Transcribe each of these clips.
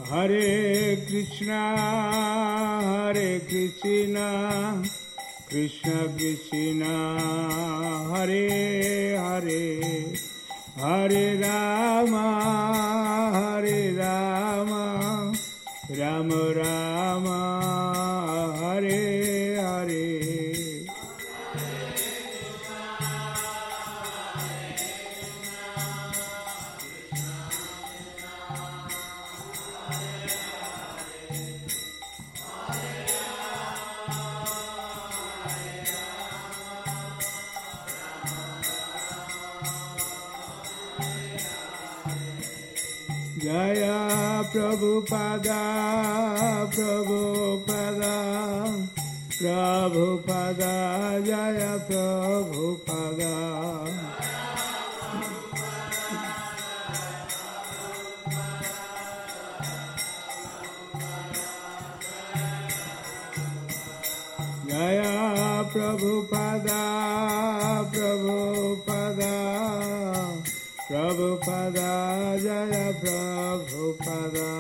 Hare Krishna, Krishna Krishna, Hare Hare, Hare Rama, Rama Rama, Hare Hare. Jaya Prabhupada, Prabhupada, Prabhupada, Jaya Prabhupada. Jaya Prabhupada, Prabhupada, Prabhupada, Jaya Prabhupada.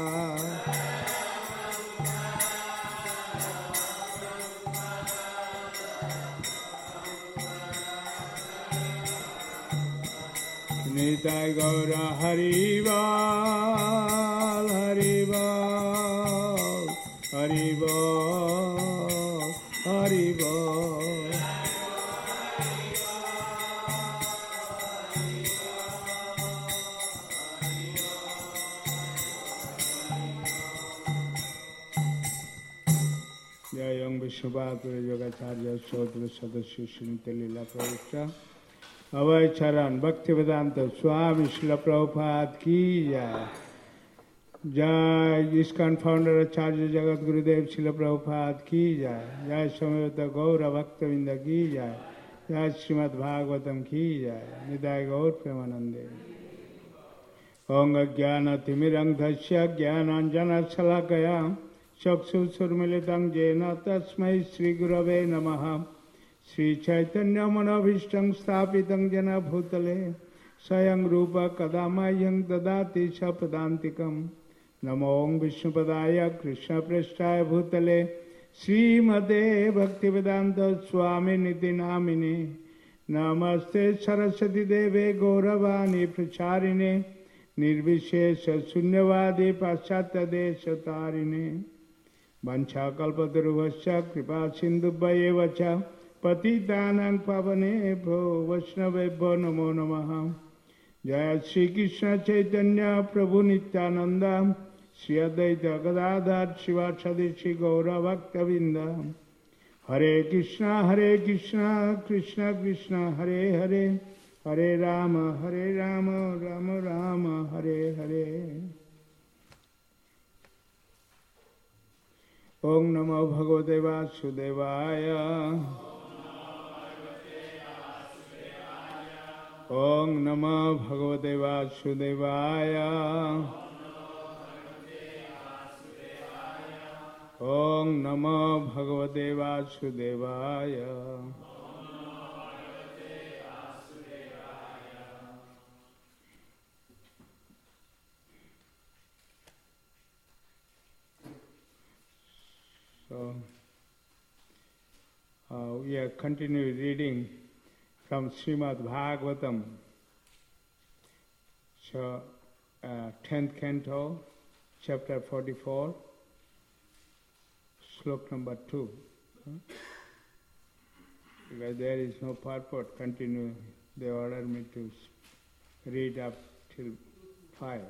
Nitai Gaura Haribol, Haribol, Haribol, Haribol. Jayam Vishnupada Yogacarya Sodra Sadasya Srimati Leela Pravishta Avai Charan Bhaktivedanta Swami Srila Prabhupada ki jai. Jai ISKCON founder Acharya Jagat Gurudev Srila Prabhupada ki jai. Jai Samaveta Gaura Bhaktavinda ki jai. Jai Srimad Bhagavatam ki jai. Nidai Gaur Premanande. Om Jnana Timirang Dhasya Jnananjana Salakaya Chakshusurmilitam Jena Tasmai Sri Gurave Namaha. Sri Chaitanya Manabhishtam Sthapitam Jana Bhutale Sayang Rupa Kadamayang Dadati Sapadantikam Namo Om Vishnupadaya Krishna Prasthaya Bhutale Sri Made Bhaktivedanta Swami Niti Namine Namaste Saraswati Deve Gauravani Pracharine Nirvishesha Sunyavadi Paschatya Desha Tarine Vancha Kalpataruvasya Kripa Sindhubhaya Patitanang Pavanebho Vaishnavebho Namo Namaha. Jaya Shri Krishna Chaitanya Prabhu Nityananda Shri Advaita Gadadhar Shivasadi Shri Gaura Bhaktavinda. Hare Krishna, Krishna Krishna, Hare Hare, Hare Rama, Rama Rama, Hare Hare. Om Namo Bhagavate Vasudevaya. Om Namo Bhagavate Vasudevaya. Om Namo Bhagavate Vasudevaya. So, we are continuing reading from Srimad Bhagavatam, so 10th canto, chapter 44, slok number 2. Because there is no purport, continue, they order me to read up till 5.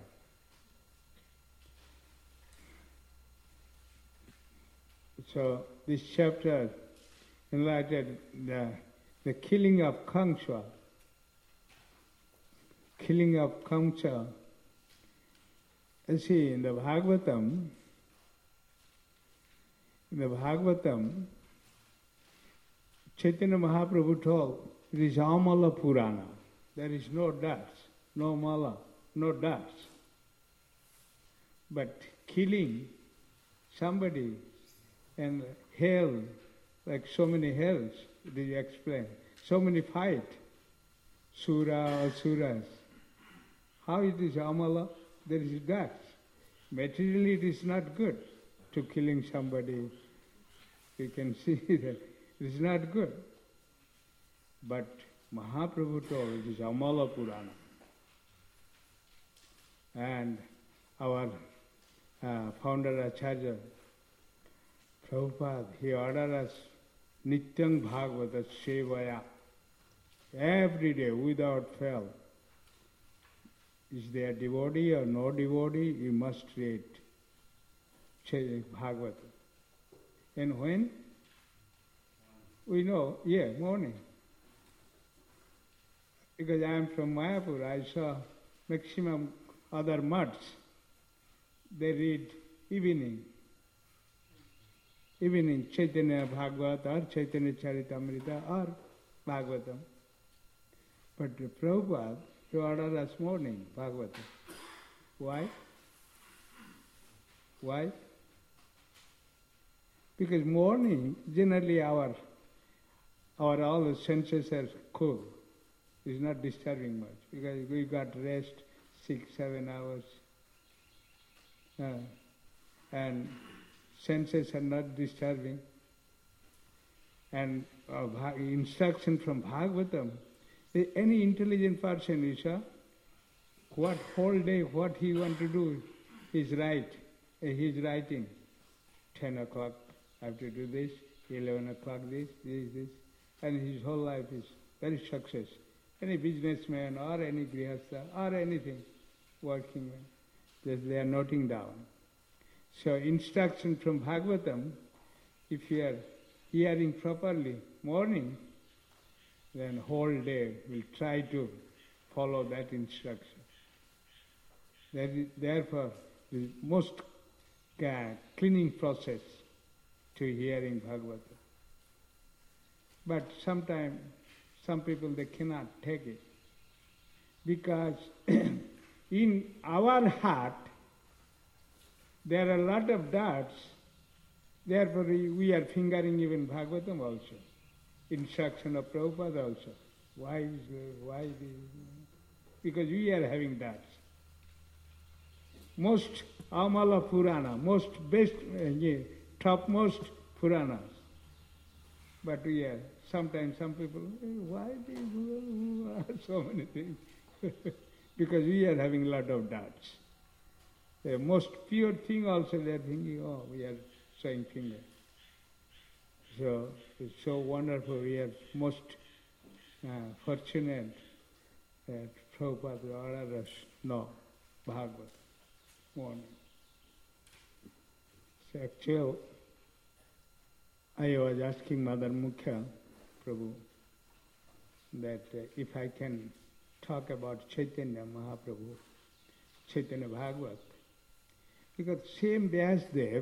So this chapter enlightened the killing of Kamsa. Killing of Kamsa. You see, in the Bhagavatam, Chaitanya Mahaprabhu told, it is Amala Purana. There is no dust, no mala, no dust. But killing somebody and hell, like so many hells, it is explained. So many fight, Sura, Asuras. How it is Amala? There is dust. Materially it is not good to killing somebody. You can see that it is not good. But Mahaprabhu told it is Amala Purana. And our founder Acharya Prabhupada, he ordered us Nityang Bhagavata Sevaya. Every day, without fail. Is there devotee or no devotee? You must read Bhagavata. And when? We know, morning. Because I am from Mayapur, I saw maximum other mutts. They read evening. Evening, Chaitanya Bhagavata or Chaitanya Charitamrita or Bhagavatam. But Prabhupada, he ordered us morning Bhagavatam. Why? Why? Because morning, generally our all the senses are cool. It's not disturbing much because we got rest 6-7 hours. And senses are not disturbing. And instruction from Bhagavatam, any intelligent person, you saw, what whole day, what he want to do, is right. He's writing. 10 o'clock, I have to do this, 11 o'clock this. And his whole life is very success. Any businessman or any grihastha or anything, working man, just they are noting down. So instruction from Bhagavatam, if you are hearing properly, morning, then whole day will try to follow that instruction. Therefore, the most cleaning process to hearing Bhagavatam. But sometimes, some people, they cannot take it. Because in our heart, there are a lot of doubts. Therefore, we are fingering even Bhagavatam also. Instruction of Prabhupada also. Why this? Because we are having doubts. Most Amala Purana, most best, topmost Puranas. But we are, sometimes some people, why so many things? Because we are having a lot of doubts. The most pure thing also they are thinking, we are showing finger. So it's so wonderful. We are most fortunate that Prabhupada ordered us Bhagavad morning. So actually, I was asking Mother Mukhya Prabhu that if I can talk about Chaitanya Mahaprabhu, Chaitanya Bhagavat, because same Vyasdev,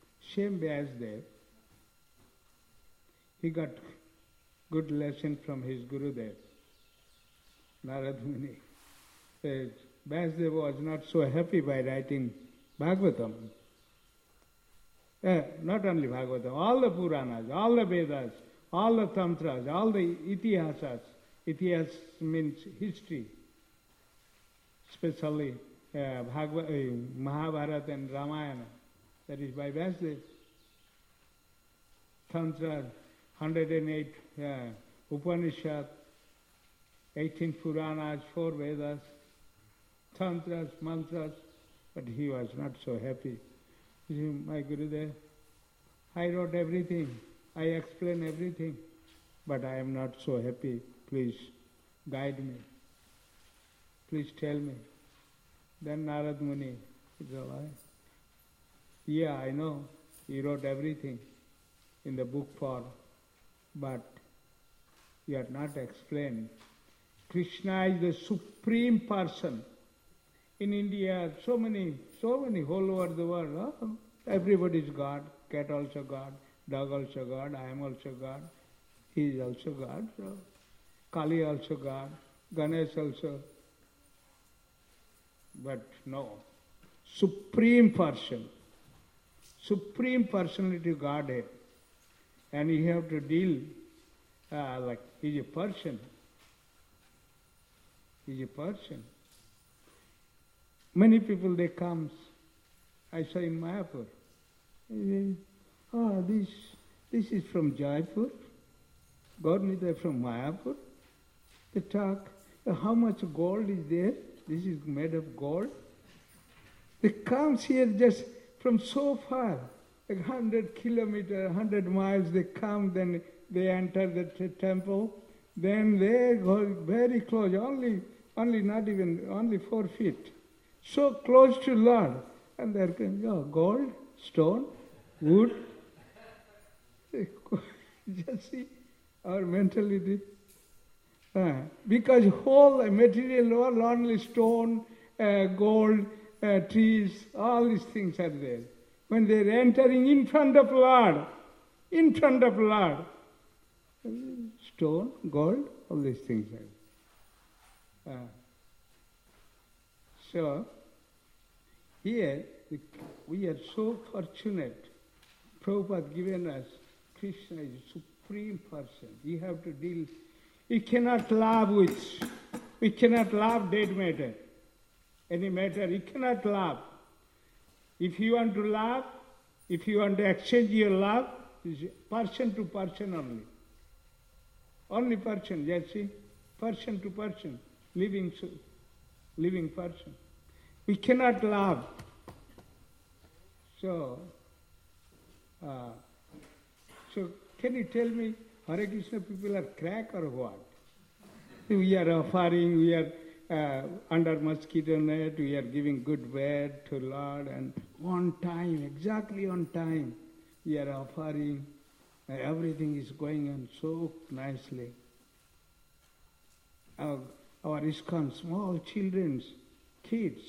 he got good lesson from his Gurudev, Narad Muni. Vyasdev was not so happy by writing Bhagavatam. Not only Bhagavatam, all the Puranas, all the Vedas, all the Tantras, all the Itihasas. Itihas means history, especially Mahabharata and Ramayana. That is by Vyasdev. Tantra, 108 Upanishad, 18 Puranas, 4 Vedas, Tantras, mantras, but he was not so happy. He said, my Gurudev, I wrote everything, I explained everything, but I am not so happy. Please guide me. Please tell me. Then Narad Muni said, yeah, I know, he wrote everything in the book form, but you have not explained. Krishna is the supreme person. In India, so many, all over the world, everybody is God, cat also God, dog also God, I am also God, he is also God, so Kali also God, Ganesh also. But no, supreme person, supreme personality of Godhead. And you have to deal like he is a person. He is a person. Many people, they come I saw in Mayapur. This is from Jaipur. Gaur-Nitai from Mayapur. They talk, how much gold is there? This is made of gold. They come here just from so far, like 100 kilometers, 100 miles, they come, then they enter the temple, then they go very close, only 4 feet. So close to Lord. And they're going, gold, stone, wood. Just see our mentality. Because whole material world, only stone, gold, trees, all these things are there. When they're entering in front of Lord, stone, gold, all these things are there. So, here, we are so fortunate. Prabhupada given us, Krishna is supreme person. You have to deal. We cannot love dead matter. Any matter, you cannot love. If you want to love, if you want to exchange your love, it's person to person only. Only person, just see, person to person, living person. We cannot love. So can you tell me, Hare Krishna people are crack or what? We are offering, we are under mosquito net, we are giving good bread to Lord, and on time, exactly on time, we are offering. Everything is going on so nicely. Our ISKCON, small children, kids,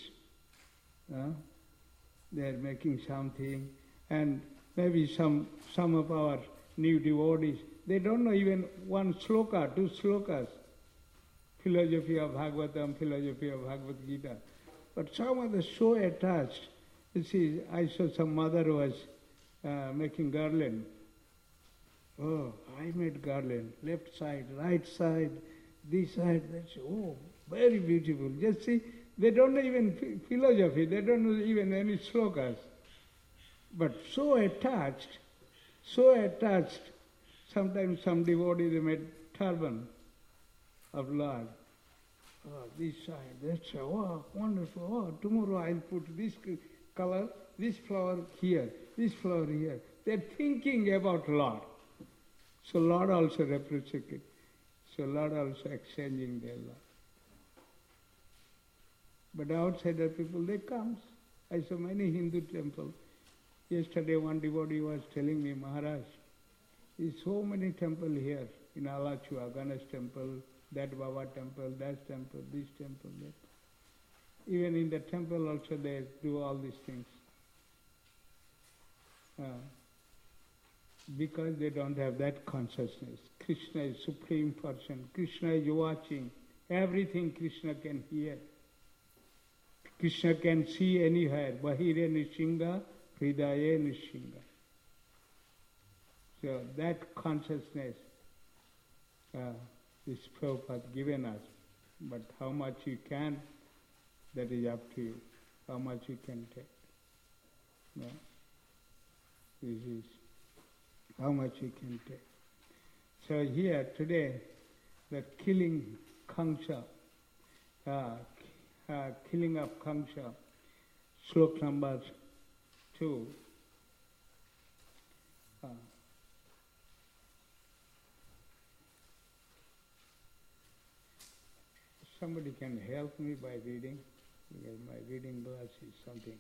they are making something, and maybe some of our new devotees, they don't know even one sloka, 2 slokas, philosophy of Bhagavatam, philosophy of Bhagavad Gita. But some of them so attached. You see, I saw some mother was making garland. Oh, I made garland, left side, right side, this side, that side. Oh, very beautiful. Just see, they don't know even philosophy, they don't know even any slokas. But so attached, sometimes some devotee, they made turban of Lord. Oh, this side, that side, oh, wonderful. Oh, tomorrow I'll put this color, this flower here, this flower here. They're thinking about Lord. So Lord also reciprocated. So Lord also exchanging their love. But outsider people, they come. I saw many Hindu temples. Yesterday one devotee was telling me, Maharaj, there's so many temples here in Alachua, Ganesh temple, that Baba temple, that temple, this temple, that. Even in the temple also they do all these things. Because they don't have that consciousness. Krishna is supreme person. Krishna is watching. Everything Krishna can hear. Krishna can see anywhere. Bahire Nishinga, Hridaya Nishinga. So that consciousness is Prabhupada given us. But how much you can, that is up to you. How much you can take. No? This is how much you can take. So here today, the killing Kamsa, killing of Kamsa, slok number 2. Somebody can help me by reading, because my reading glass is something.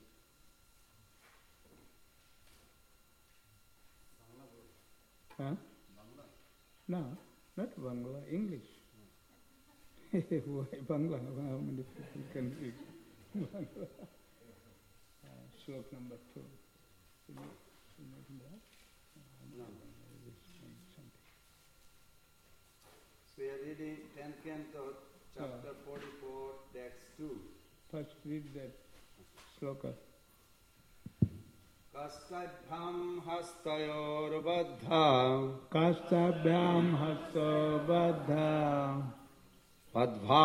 Huh? No, not Bangla, English. Why Bangla? How many people can read Bangla? Slok number 2. So we are reading 10th canto, chapter 44, text 2. First read that sloka. Kastabhyam hastayorbadha Kastabhyam hasto baddha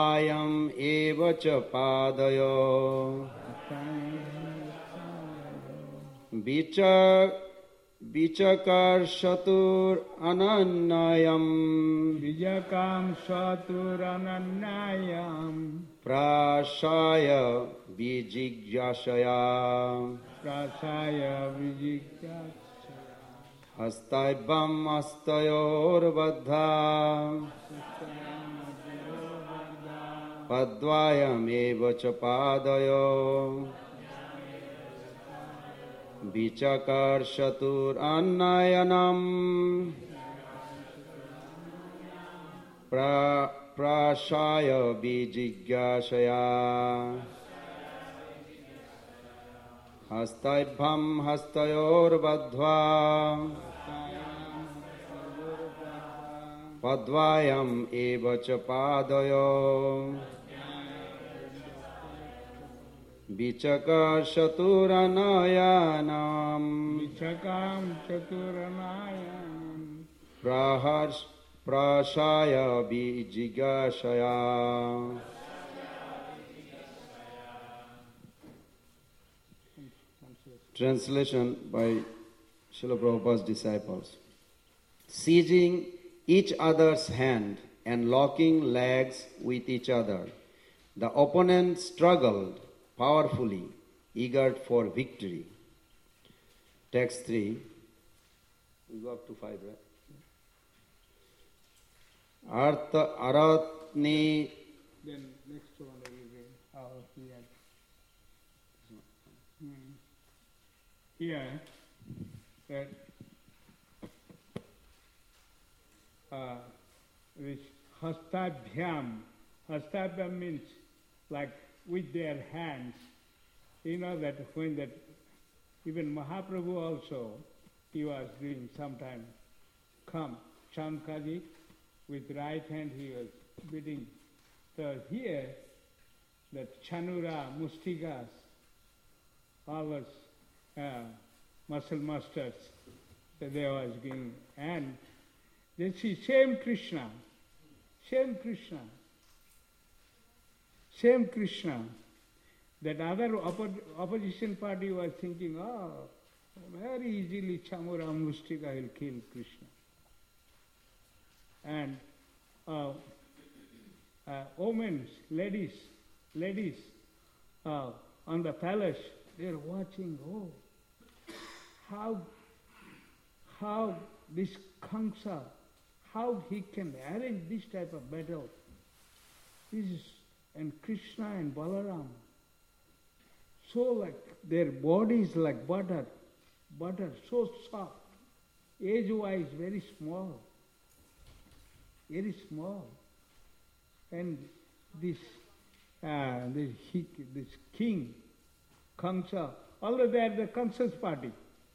padbhayam eva cha padayo Vichakarsatur anannayam Vijakam Saturananayam Prashaya Vijigyashaya Prasaya Vijikya Hastaibham Hastayorvadha Padvayam Evacha Padayo Vichakarsatur annayanam Prashaya Vijigyashaya Hastaibham Hastayorvadhva Padvayam Evacha Padayo Vichakarsaturanayanam Vichakam Chaturanayanam Prashaya Vijigashaya. Translation by Srila Prabhupada's disciples. Seizing each other's hand and locking legs with each other, the opponents struggled powerfully, eager for victory. Text 3. We go up to 5, right? Artha Aratni. Then next one will be how he had. Here, that this hastabhyam means like with their hands. You know that when that, even Mahaprabhu also, he was doing sometime, come, Chankaji, with right hand he was beating. So here, that Chanura, Mustikas, all those muscle masters that they was giving. And they see same Krishna, that other opposition party was thinking, oh, very easily Chamura Mustika will kill Krishna. And women, ladies on the palace, they're watching, oh, how this Kamsa, how he can arrange this type of battle. This is, and Krishna and Balaram, so like their bodies like butter, so soft, age-wise very small. And this king, Kamsa, although they are the Kamsa's party,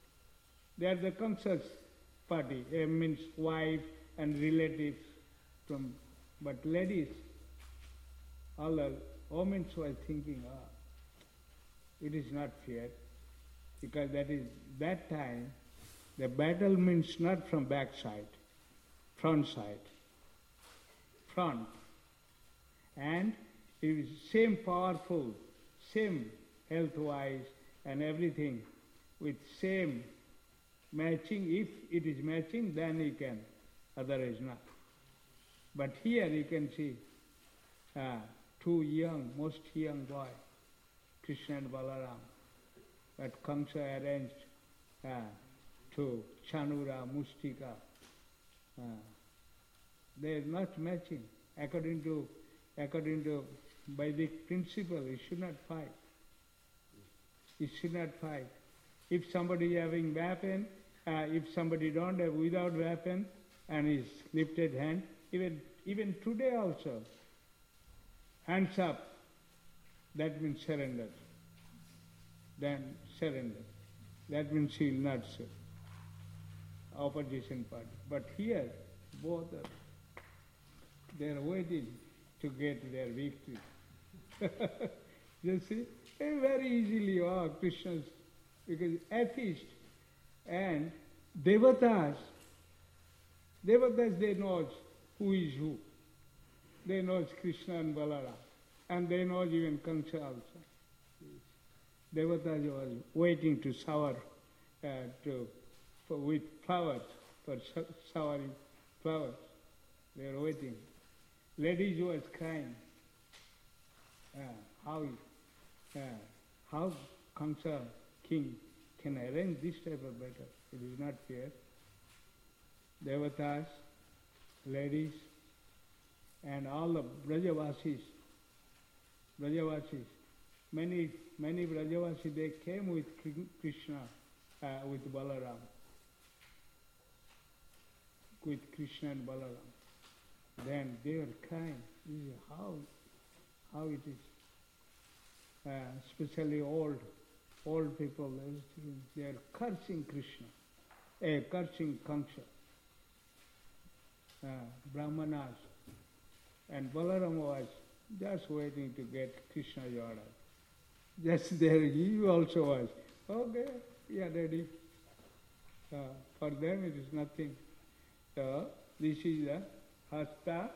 means wife and relatives from, but ladies, all the women were thinking, it is not fair, because that time, the battle means not from back side, front side. And it is same powerful, same health-wise and everything, with same matching. If it is matching, then he can, otherwise not. But here you can see two most young boy, Krishna and Balaram, that Kamsa arranged to Chanura, Mustika. They are not matching. According to Vedic principle, you should not fight. If somebody is having weapon, if somebody don't have without weapon and his lifted hand, even today also, hands up, that means surrender. Then surrender. That means he will not serve. Opposition party. But here, both they are waiting to get their victory. You see, very easily, Krishna's, because atheist and devatas, they know who is who. They know Krishna and Balaram, and they know even Kamsa also. Devatas was waiting to shower with flowers, for showering flowers. They are waiting. Ladies was crying. How Kamsa king can arrange this type of battle? It is not fair. Devatas, ladies, and all the Brajavasis, many Brajavasis, they came with Krishna, with Balaram, with Krishna and Balaram. Then they were crying. This is how it is. Especially old people, they are cursing Krishna, cursing Kamsa, Brahmanas. And Balaram was just waiting to get Krishna order. Just there, he also was. Okay, we are ready. For them it is nothing. So, this is the hasta,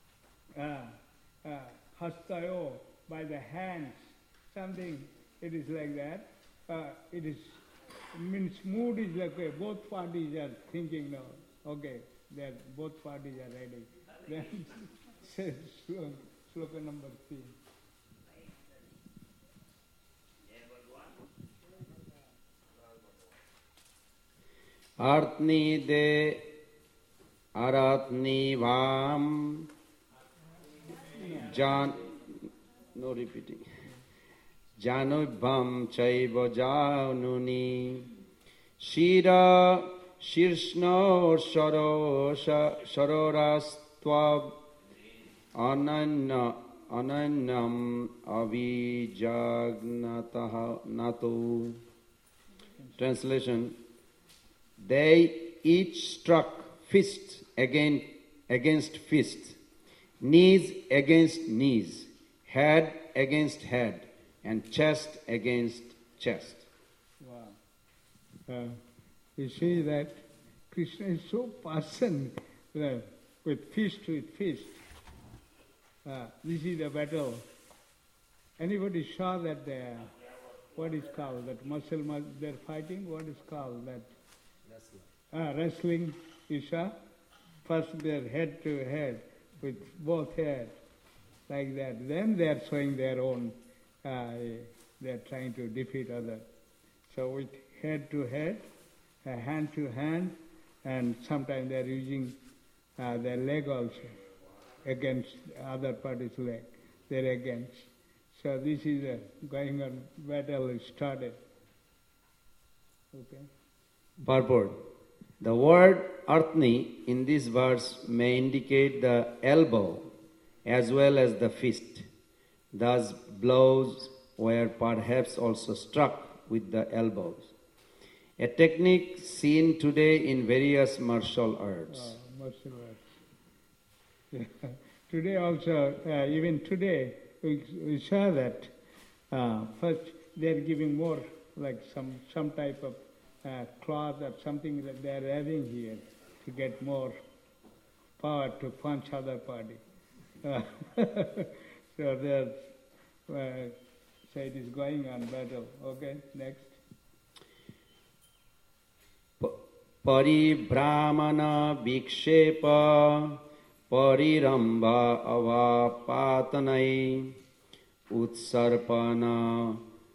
hastayo, by the hands, something, it is like that. It is, means mood is like, okay, both parties are thinking now, okay, that both parties are ready. Then says sloka number 3. Artni de aratni vam jan, no repeating. Janubham chaiva januni shira shirshno sharorastva ananyam avijagnataha natu. Translation: They each struck fist against fist, knees against knees, head against head, and chest against chest. Wow. You see that Krishna is so person with fist. This is the battle. Anybody saw that what is called, that muscle they're fighting, what is called that? Wrestling, you saw? First they're head to head, with both heads, like that. Then they're showing their own, they're trying to defeat others. So with head to head, hand to hand, and sometimes they're using their leg also against other party's leg. They're against. So this is going on, battle is started. Okay. Purport. The word artni in this verse may indicate the elbow as well as the fist. Thus, blows were perhaps also struck with the elbows. A technique seen today in various martial arts. Martial arts. Yeah. Today also, even today, we saw that first they're giving more, like some type of cloth or something that they're having here to get more power to punch other party. So there's, so it is going on battle. Okay, next. Paribramana vikshepa pariramba avapatanai utsarpana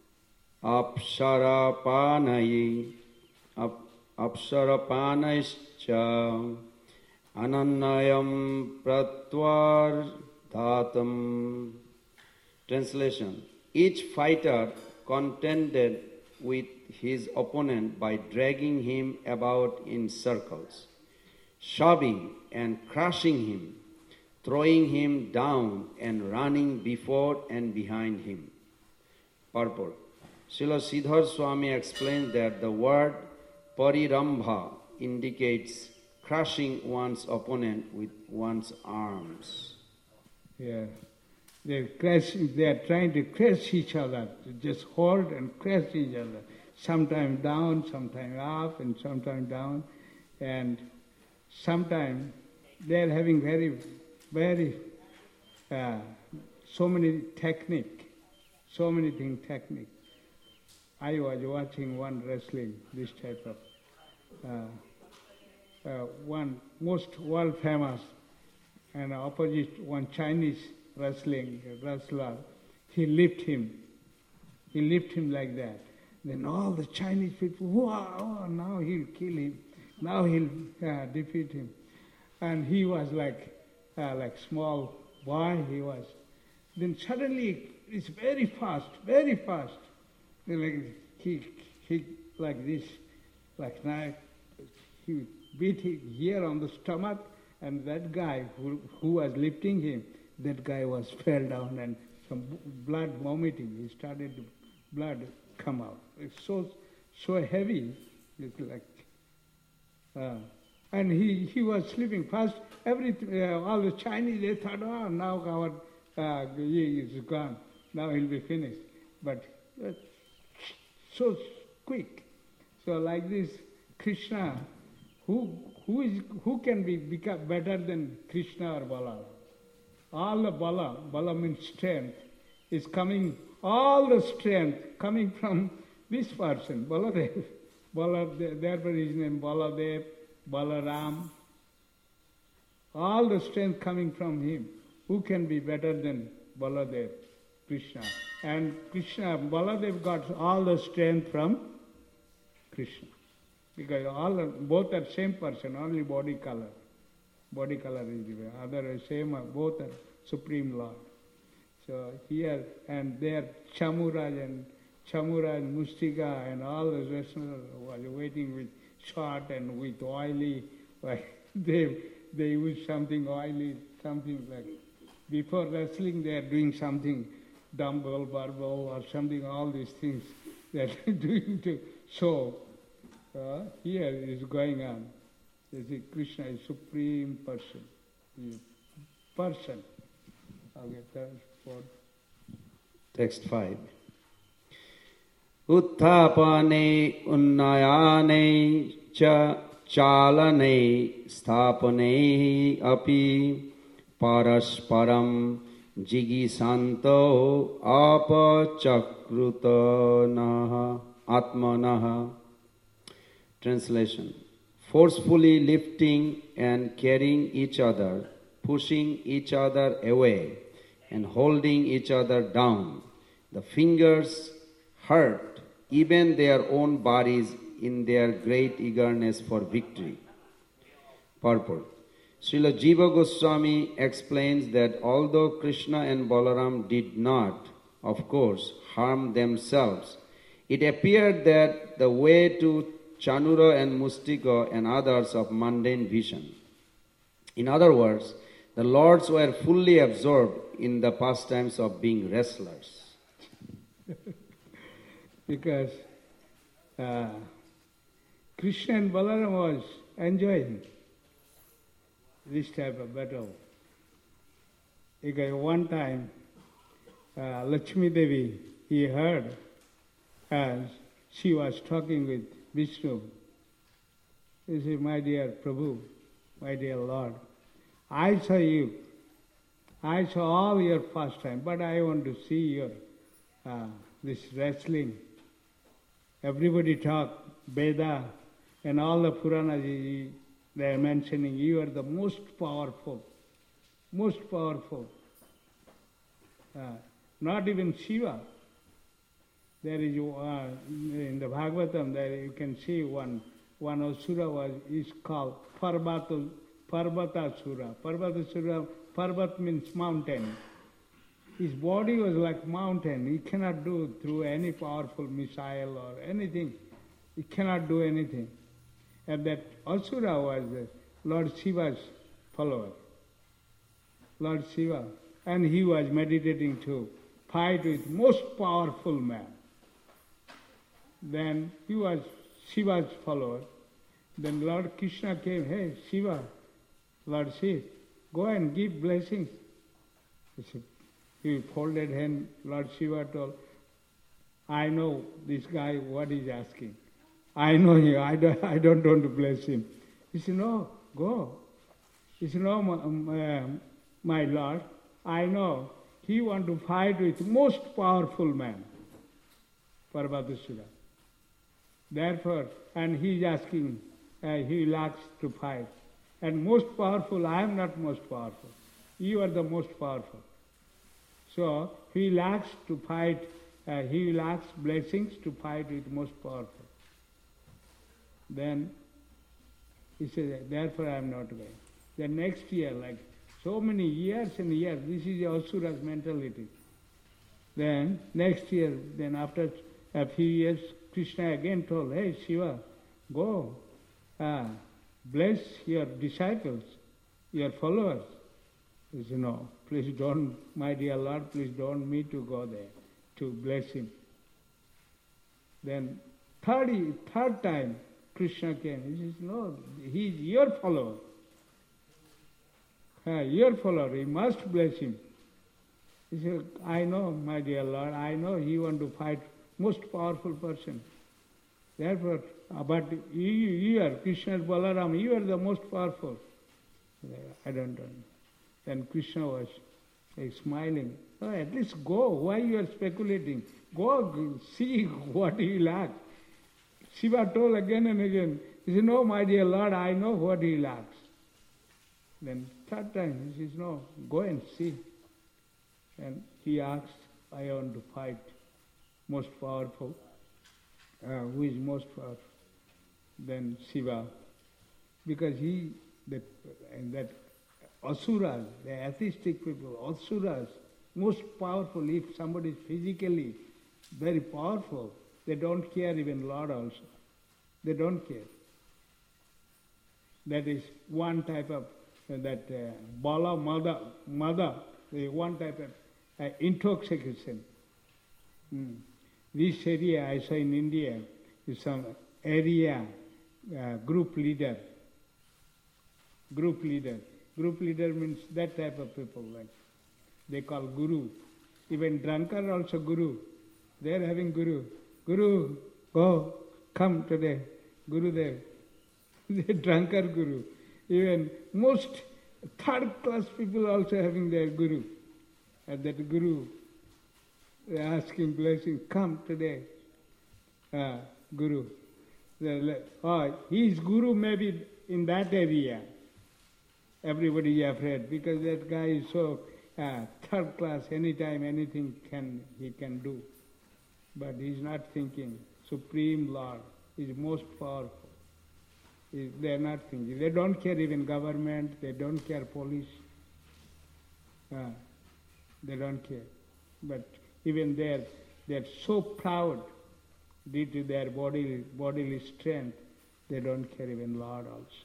apsarapanaischa anannayam pratvardhatam. Translation: Each fighter contended with his opponent by dragging him about in circles, shoving and crushing him, throwing him down and running before and behind him. Purport. Srila Sridhar Swami explains that the word parirambha indicates crushing one's opponent with one's arms. Yeah. They are trying to crush each other, to just hold and crush each other. Sometimes down, sometimes up, and sometimes down. And sometimes they are having very so many things technique. I was watching one wrestling, this type of, one most world famous and opposite one Chinese wrestler, he lifted him like that. Then all the Chinese people, wow, now he'll kill him, now he'll defeat him. And he was like small boy he was. Then suddenly it's very fast. Like he like this, like now he beat him here on the stomach, and that guy who was lifting him, that guy was fell down and some blood vomiting. He started to blood come out. It's so heavy. It's like, and he was sleeping fast. All the Chinese, they thought, oh, now our he is gone. Now he'll be finished. But so quick. So like this, Krishna, who can become better than Krishna or Bala? All the Bala means strength, is coming, all the strength coming from this person, Baladev. Therefore his name Baladev, Balaram. All the strength coming from him. Who can be better than Baladev, Krishna? And Krishna, Baladev got all the strength from Krishna. Because both are same person, only body color. Body color is different. Other is same, both are Supreme Lord. So here and there, Chamuraj, Mustika and all the wrestlers was waiting with short and with oily. Like they use something oily, something like before wrestling they are doing something, dumbbell, barbell or something, all these things they are doing to show. Here is going on. You see, Krishna is Supreme Person. Person. Okay, that's what. Text 5. Utthapane unnayane cha chalane sthapane api parasparam jigisanto apachakrutanaha atmanaha. Translation. Forcefully lifting and carrying each other, pushing each other away, and holding each other down. The fingers hurt even their own bodies in their great eagerness for victory. Purport. Srila Jiva Goswami explains that although Krishna and Balaram did not, of course, harm themselves, it appeared that the way to Chanura and Mustika and others of mundane vision. In other words, the lords were fully absorbed in the pastimes of being wrestlers. Because Krishna and Balaram was enjoying this type of battle. Because one time, Lakshmi Devi, he heard as she was talking with Vishnu. He said, my dear Prabhu, my dear Lord, I saw you. I saw all your pastime, but I want to see your this wrestling. Everybody talk, Veda, and all the Puranas, they are mentioning you are the most powerful. Most powerful. Not even Shiva. There is in the Bhagavatam, there you can see one Asura is called Parvatasura. Parvatasura, Parvat means mountain. His body was like mountain. He cannot do through any powerful missile or anything. He cannot do anything. And that Asura was Lord Shiva's follower. Lord Shiva. And he was meditating to fight with most powerful man. Then he was Shiva's follower. Then Lord Krishna came, hey Shiva, Lord Shiva, go and give blessings. He folded hand, Lord Shiva told, I know this guy what he's asking. I know him, I don't want to bless him. He said, no, go. He said, no, my Lord, I know he want to fight with most powerful man. Parvatasura. Therefore, and he is asking, he likes to fight. And most powerful, I am not most powerful. You are the most powerful. So, he likes to fight, he lacks blessings to fight with most powerful. Then, he says, therefore I am not going. Then next year, like so many years and years, this is Asura's mentality. Then, next year, then after a few years, Krishna again told, hey Shiva, go, bless your disciples, your followers. He said, no, please don't, my dear Lord, please don't me to go there to bless him. Then third time Krishna came. He says, no, he is your follower. Your follower, you must bless him. He said, I know, my dear Lord, I know he want to fight most powerful person. Therefore, but you are, Krishna and Balaram, you are the most powerful. I don't know. Then Krishna was smiling. Oh, at least go. Why you are speculating? Go see what he lacks. Shiva told again and again. He said, no, my dear Lord, I know what he lacks. Then third time he says, no, go and see. And he asked, I want to fight most powerful. Who is most powerful? Then Shiva. Because that Asuras, the atheistic people, Asuras, most powerful, if somebody is physically very powerful, they don't care even Lord also. They don't care. That is one type of Bala Mada, one type of intoxication. This area I saw in India is some area group leader. Group leader. Group leader means that type of people, like they call guru. Even drunkard also guru. They are having guru. Guru, go, come today. Guru there. The drunkard guru. Even most third class people also having their guru. And that guru, they are asking blessing, come today. Guru. He is guru maybe in that area. Everybody is afraid because that guy is so third class, anytime anything he can do. But he is not thinking. Supreme Lord is most powerful. They are not thinking. They don't care even government, they don't care police. They don't care. But even they are so proud due to their bodily strength, they don't care even Lord also.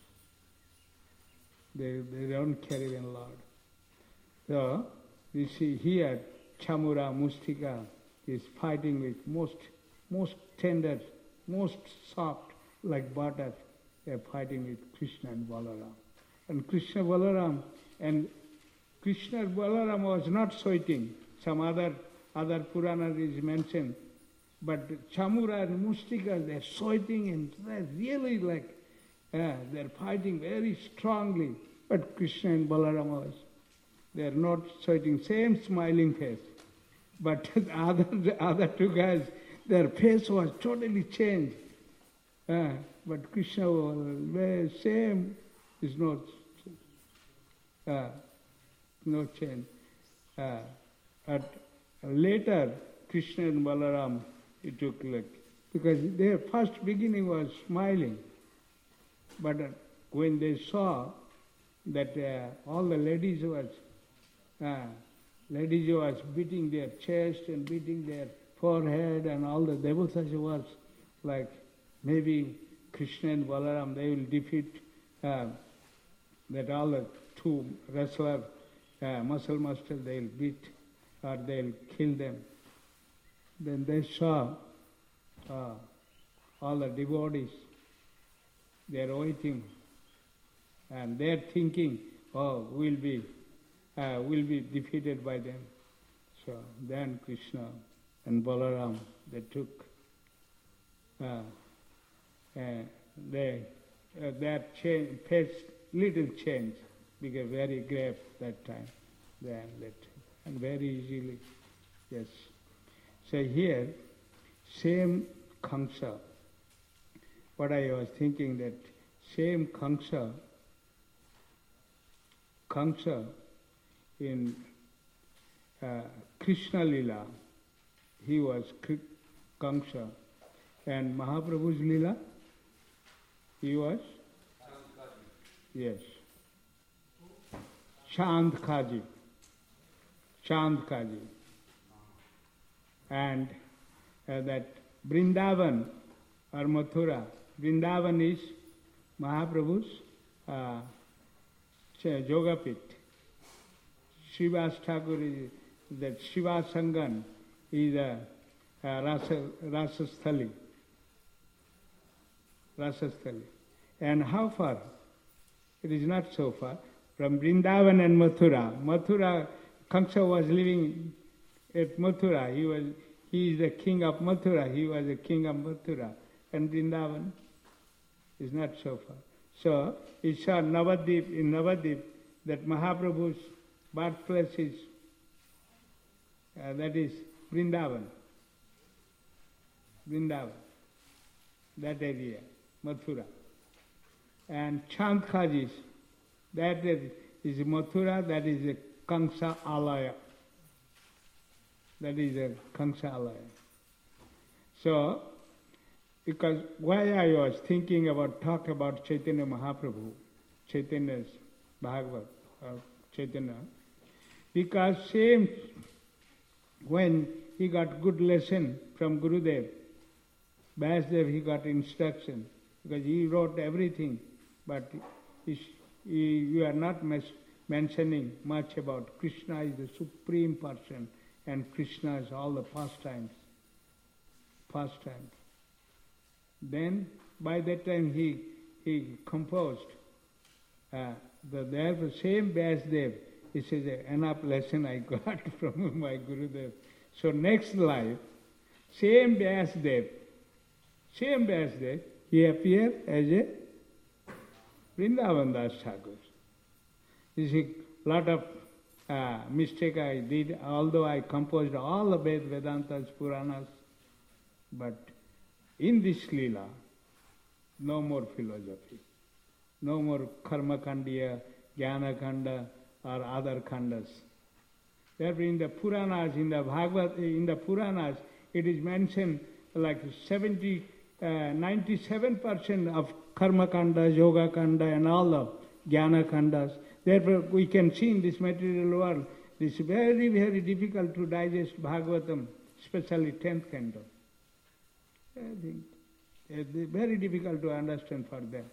They don't care even Lord. So, you see here, Chamura, Mustika is fighting with most tender, most soft, like butter. They are fighting with Krishna and Balaram. And Krishna Balaram was not sweating. Some other Purana is mentioned. But Chamura and Mustika, they are sweating and they are really like, they are fighting very strongly. But Krishna and Balaram they are not sweating, same smiling face. But the other two guys, their face was totally changed. But Krishna was same, is not no change. Later, Krishna and Balaram, it took because their first beginning was smiling. But when they saw that all the ladies was beating their chest and beating their forehead, and all the devatas was like, maybe Krishna and Balaram, they will defeat that all the two wrestler, muscle master, they will beat or they will kill them. Then they saw all the devotees, they are waiting, and they are thinking, oh, we'll be defeated by them. So then Krishna and Balaram, they took that change, faced little change, became very grave that time. Then and very easily, yes. So here, same Kamsa. What I was thinking that same Kamsa in Krishna Lila, he was Kamsa, and Mahaprabhu's Lila, he was? Yes. Chandkaji. And that Vrindavan or Mathura, Vrindavan is Mahaprabhu's Yogapit. Srivas Thakur is that Shiva Sangan is a Rasasthali. And how far? It is not so far. From Vrindavan and Mathura, Kamsa was living at Mathura. He is the king of Mathura. He was the king of Mathura. And Vrindavan is not so far. So, he saw in Navadip, that Mahaprabhu's birthplace is, that is Vrindavan. That area, Mathura. And Chandkajis, that is Mathura, that is a Kamsa Alaya. So, because why I was thinking talk about Chaitanya Mahaprabhu, Chaitanya's Bhagavad, Chaitanya, because same when he got good lesson from Gurudev, Vyasdev, he got instruction, because he wrote everything, but you are not mentioning much about Krishna is the supreme person, and Krishna is all the pastimes. Then, by that time he composed, the same Vyasdev, he says, enough lesson I got from my Gurudev. So next life, same Vyasdev, he appeared as a Vrindavan Das Thakur. You see, lot of mistake I did, although I composed all the Vedantas, Puranas, but in this Leela, no more philosophy, no more Karma Kandiya, Jnana Kanda, or other Khandas. Therefore, in the Puranas, in the Bhagavad, in the Puranas, it is mentioned like 97% of Karma Kandas, Yoga Kanda, and all the Jnana Kandas. Therefore, we can see in this material world, it is very, very difficult to digest Bhagavatam, especially 10th canto. I think it is very difficult to understand for them.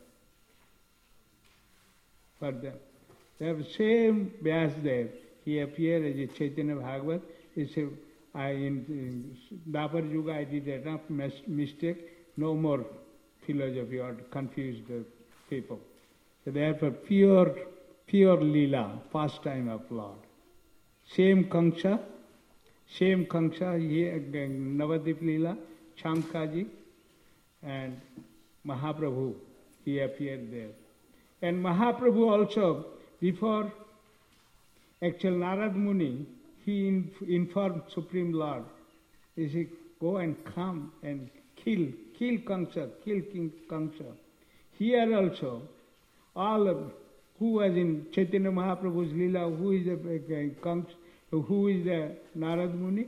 They have same Vyasdev. He appeared as a Chaitanya Bhagavat. He said, in Dapar Yuga I did enough mistake, no more philosophy or confuse the people. So therefore pure Leela, pastime of Lord. Same Kamsa, here Navadip Leela, Chandkaji, and Mahaprabhu, he appeared there. And Mahaprabhu also, before actual Narad Muni, he informed Supreme Lord, he said, go and come and kill Kamsa, kill King Kamsa. Here also, all who was in Chaitanya Mahaprabhu's Leela, who is the Kamsa, who is the Narad Muni?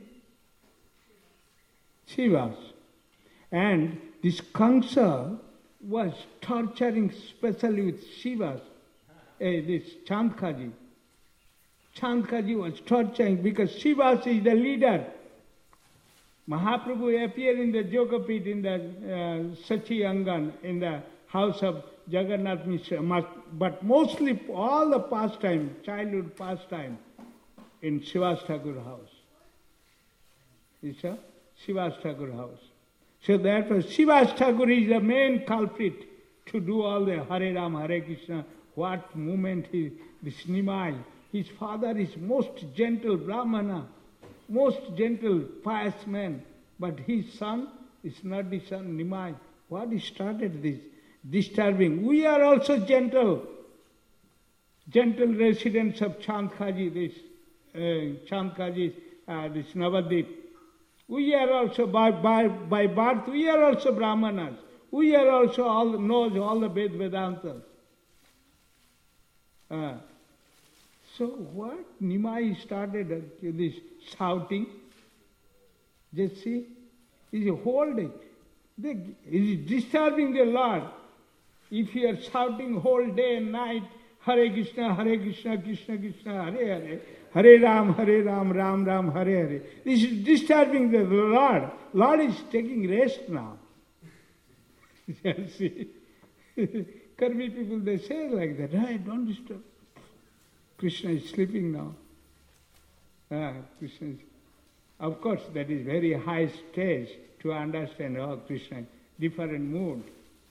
Shivas. And this Kamsa was torturing especially with Shivas, this Chandkaji. Chandkaji was torturing because Shivas is the leader. Mahaprabhu appeared in the Jogapit, in the Sachi Angan, in the house of Jagannath Mishra, but mostly all the pastime, childhood pastime, in Shivas Thakur house. It's a Shivas Thakur house. So therefore, Shivas Thakur is the main culprit to do all the Hare Ram, Hare Krishna, what movement is this Nimai. His father is most gentle Brahmana, most gentle, pious man, but his son is not the son Nimai. What started this disturbing? We are also gentle residents of Chandkaji, this Navadip. We are also, by birth, we are also Brahmanas. We are also knows all the Vedantas. So what? Nimai started this shouting. Just see, is holding. Is disturbing the Lord. If you are shouting whole day and night, Hare Krishna, Krishna Krishna, Hare Hare, Hare Ram, Ram Ram, Hare Hare. This is disturbing the Lord. Lord is taking rest now. See, Karmi people, they say like that, hey, don't disturb. Krishna is sleeping now. Krishna is, of course, that is very high stage to understand, Krishna, different mood.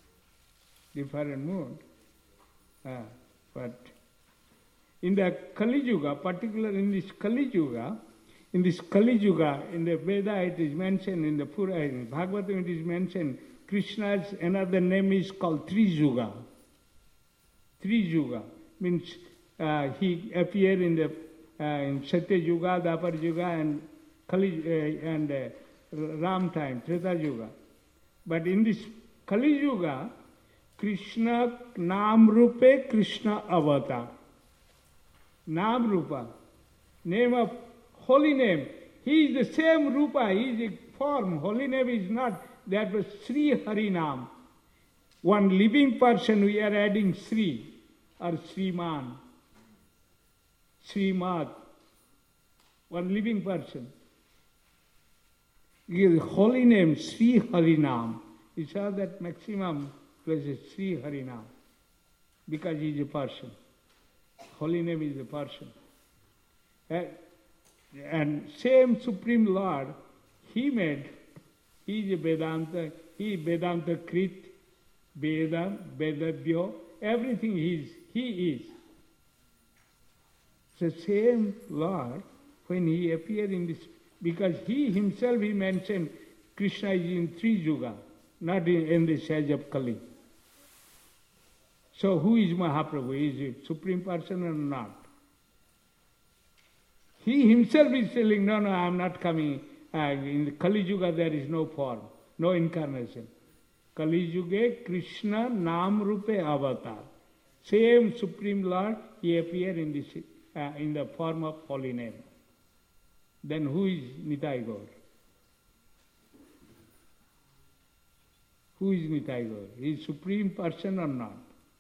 But in the Kali Yuga, particularly in this Kali Yuga, in the Veda it is mentioned, in the Purana, in Bhagavatam it is mentioned, Krishna's another name is called Trijuga. Trijuga means he appeared in the in Satya Yuga, Dwapar Yuga, and Kali and Ram time, Treta Yuga. But in this Kali Yuga, Krishna Nam Rupe Krishna Avatar. Nam Rupa, name of holy name. He is the same Rupa, he is a form. Holy name is not. That was Sri Harinam. One living person we are adding Sri or Sriman. Srimad. One living person. His holy name Sri Harinam. You saw that maximum places Sri Harinam. Because he is a person. Holy name is a person. And same Supreme Lord, he is a Vedanta, he is Vedanta Krit, Veda, Vedabhyo, everything he is. The same Lord, when he appeared in this, because he himself, he mentioned Krishna is in Trijuga, not in the stage of Kali. So who is Mahaprabhu? Is he Supreme Person or not? He himself is telling, no, I am not coming. In the Kali Yuga there is no form, no incarnation. Kali Yuga, Krishna Nam Rupe Avatar. Same Supreme Lord, he appeared in the form of holy name. Then who is Nitai Gaur? Who is Nitai Gaur? He is Supreme Person or not?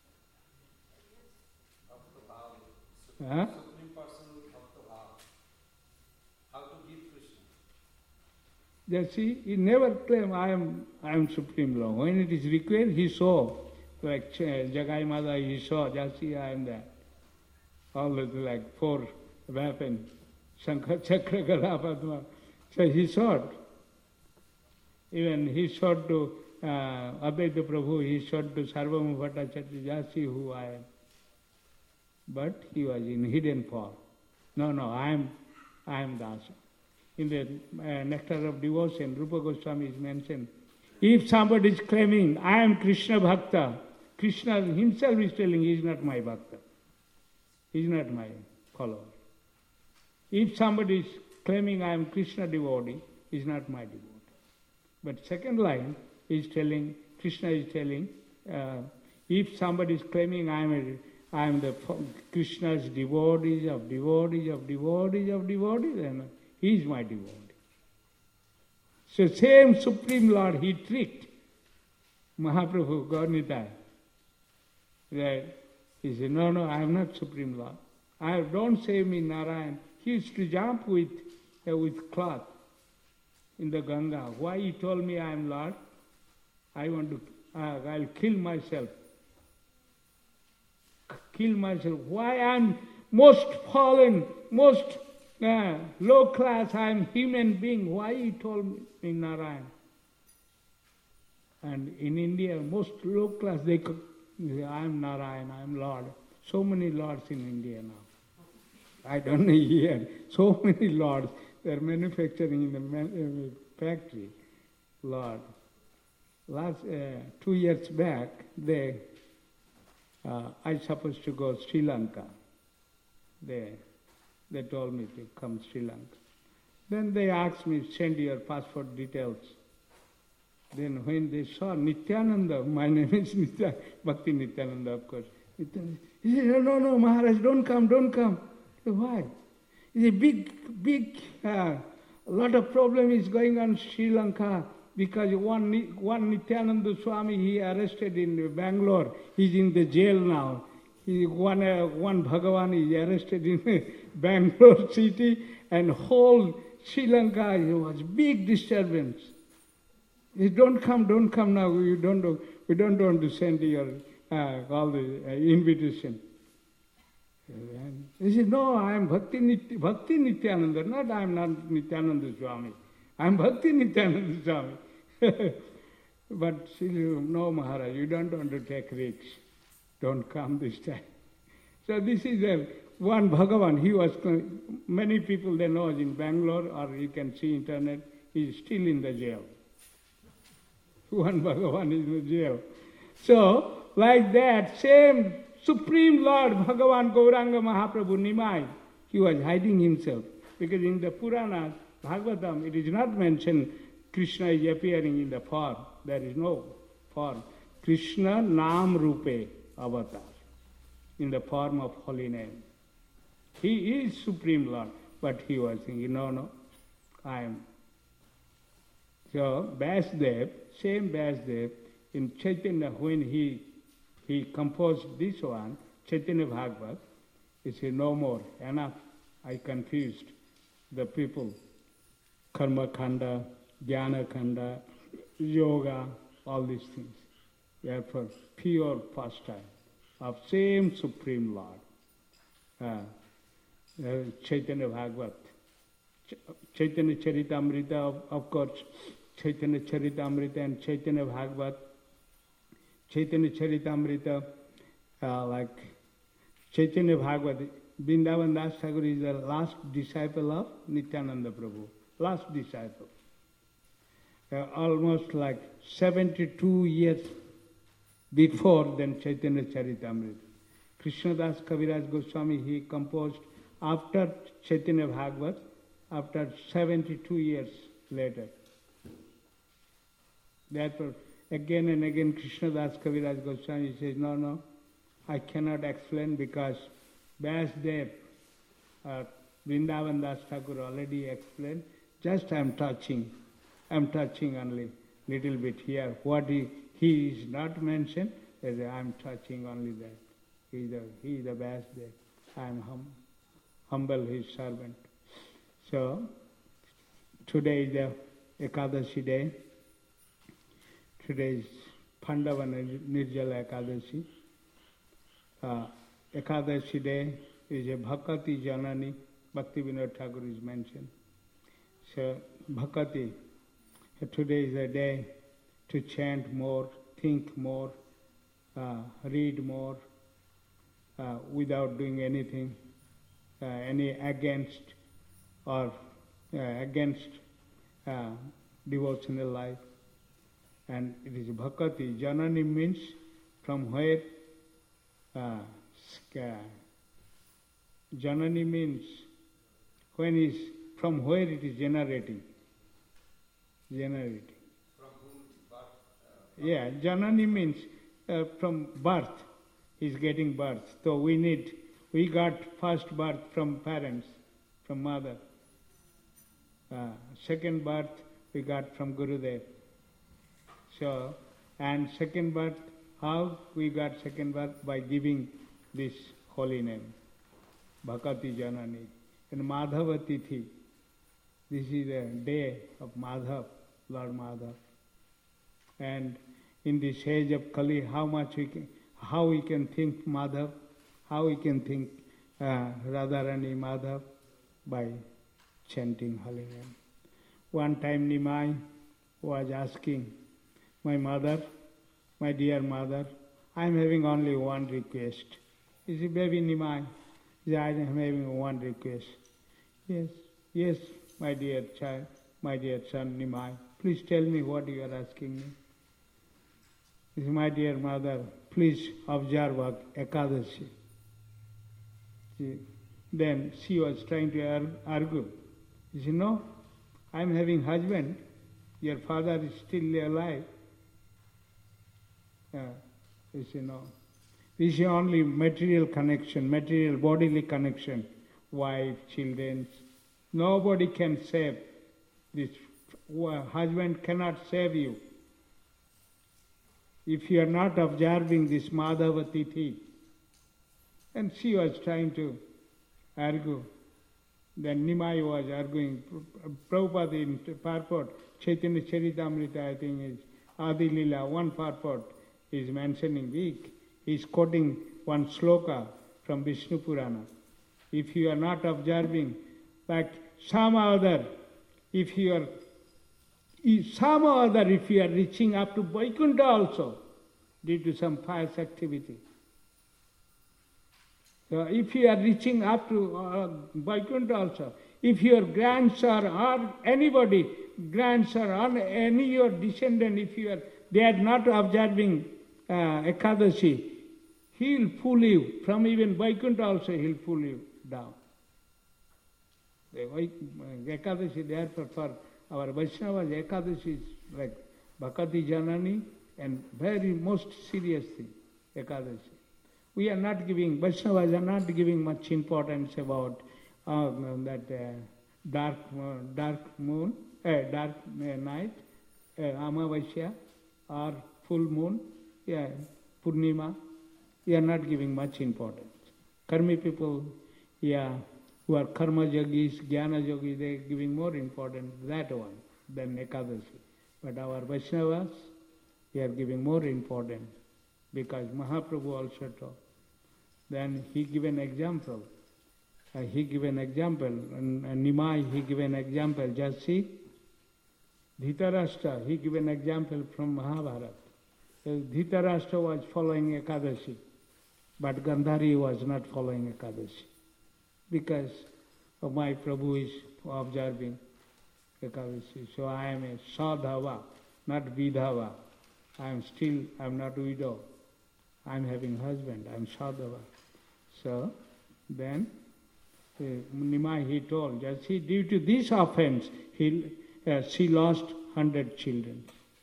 Huh? Supreme person with how to give Krishna. Just see, he never claimed I am Supreme Lord. When it is required, he saw, like Jagai Mada, he saw, just see, I am there. All the like 4 weapons, Shankha, Chakra, Gada, Padma. So he showed. Even he showed to Advaita Prabhu, he showed to Sarvabhauma Bhattacharya, just see who I am. But he was in hidden form. No, I am Dasa. In the Nectar of Devotion, Rupa Goswami is mentioned. If somebody is claiming, I am Krishna Bhakta, Krishna himself is telling, he is not my Bhakta. He is not my follower. If somebody is claiming, I am Krishna devotee, he is not my devotee. But second line is telling, Krishna is telling, if somebody is claiming, I am the Krishna's devotees of devotees, and he is my devotee. So same Supreme Lord, he tricked Mahaprabhu, Gaur-Nitai. Right? He said, no, I am not Supreme Lord. Don't say me Narayan. He used to jump with cloth in the Ganga. Why he told me I am Lord? I'll kill myself. Why I am most fallen, most low class, I am human being. Why he told me Narayan? And in India, most low class, they could say, I am Narayan, I am Lord. So many lords in India now. I don't know here. So many lords. They are manufacturing in the factory. Lord. Last 2 years back, I supposed to go Sri Lanka. They told me to come Sri Lanka. Then they asked me, send your passport details. Then when they saw Nityananda, my name is Bhakti Nityananda, of course. He said, no, Maharaj, don't come. I said, why? It's a big, lot of problem is going on in Sri Lanka because one Nityananda Swami, he arrested in Bangalore. He's in the jail now. One Bhagavan is arrested in Bangalore city, and whole Sri Lanka, it was big disturbance. He said, don't come now. We don't want to send your all the invitation. And he said, no, I am Bhakti Nityananda, I am not Nityananda Swami. I am Bhakti Nityananda Swami. But she said, no, Maharaj, you don't want to take risks. Don't come this time. So this is one Bhagavan. He was, many people they know in Bangalore, or you can see internet, he is still in the jail. One Bhagavan is in the jail. So, like that, same Supreme Lord Bhagavan Gauranga Mahaprabhu Nimai, he was hiding himself. Because in the Puranas, Bhagavatam, it is not mentioned Krishna is appearing in the form. There is no form. Krishna Nam Rupe Avatar, in the form of holy name. He is Supreme Lord, but he was thinking, no, I am. So, Vasudev, same Vasudev, in Chaitanya, when he composed this one, Chaitanya Bhagavat, he said, no more, enough, I confused the people. Karma Khanda, Jnana Khanda, Yoga, all these things. Therefore, pure pastime of same Supreme Lord. Chaitanya Bhagavat. Chaitanya Charitamrita, of course, Chaitanya Charitamrita and Chaitanya Bhagavat. Chaitanya Charitamrita, like Chaitanya Bhagavat, Vrindavan Das Thakur is the last disciple of Nityananda Prabhu, last disciple. Almost like 72 years before than Chaitanya Charitamrita. Krishnadas Kaviraj Goswami, he composed after Chaitanya Bhagavat, after 72 years later. Therefore, again and again Krishnadas Kaviraj Goswami says, no, I cannot explain because Vasudev, Vrindavan Das Thakur already explained, just I am touching only little bit here. What he is not mentioned, I am touching only that. He is the Vasudev. I am humble his servant. So, today is the Ekadashi day. Today is Pandava Nirjala Ekadashi. Ekadashi day is a Bhakati Janani. Bhakti Vinod Thakur is mentioned. So, Bhakati. Today is a day to chant more, think more, read more, without doing anything, any against devotional life. And it is Bhakati. Janani means from where, Janani means from where it is generating. From whom birth? Yeah, Janani means from birth. Is getting birth. So we got first birth from parents, from mother. Second birth we got from Gurudev. So, and second birth, how we got second birth? By giving this holy name, Bhakati Janani. And Madhava Tithi, this is the day of Madhav, Lord Madhav. And in this age of Kali, how we can think Madhav, how we can think Radharani Madhav? By chanting holy name. One time Nimai was asking, my mother, my dear mother, I am having only one request. He said, baby Nimai, I am having one request. Yes, my dear child, my dear son Nimai, please tell me what you are asking me. He said, my dear mother, please observe Ekadashi. Then she was trying to argue. He said, no, I'm having husband, your father is still alive. You see, no. This is only material connection, material bodily connection, wife, children. Nobody can save. This husband cannot save you. If you are not observing this Madhava Tithi. And she was trying to argue. Then Nimai was arguing. Prabhupada in purport, Chaitanya Charitamrita, I think is Adi Lila, one purport is mentioning weak. He's quoting one sloka from Vishnu Purana. If you are not observing, like some other, if you are reaching up to Vaikuntha also, due to some pious activity. So if you are reaching up to Vaikuntha also, if your grandson or anybody, grandson or any your descendant, they are not observing Ekadashi, he will pull you, from even Vaikuntha also he will pull you down. The Ekadashi, therefore for our Vaishnavas, Ekadashi is like Bhakati Janani and very most serious thing, Ekadashi. We are not giving, Vaishnavas are not giving much importance about that dark night, Amavasya or full moon, Purnima. We are not giving much importance. Karmi people, who are karma yogis, jnana yogis, they are giving more importance that one than Ekadashi. But our Vaishnavas, they are giving more importance because Mahaprabhu also taught. Then he gave an example. And Nimai, he gave an example. Just see, Dhritarashtra, he gave an example from Mahabharata. Dhritarashtra was following Ekadashi, but Gandhari was not following Ekadashi. Because my Prabhu is observing Ekadashi. So I am a Sadhava, not Vidhava. I am not widow. I am having husband, I am Sadhava. So then Nimai he told, just see, due to this offense, she lost 100 children.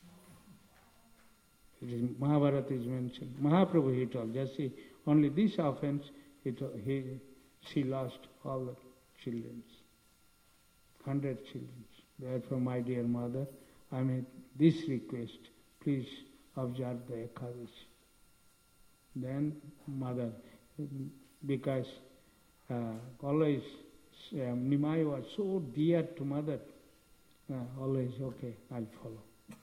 It is Mahabharata is mentioned. Mahaprabhu he told, just see, only this offense, she lost all the children. 100 children. Therefore, my dear mother, I made this request, please observe the Ekadashi. Then mother, because always Nimai was so dear to mother, always, okay, I'll follow.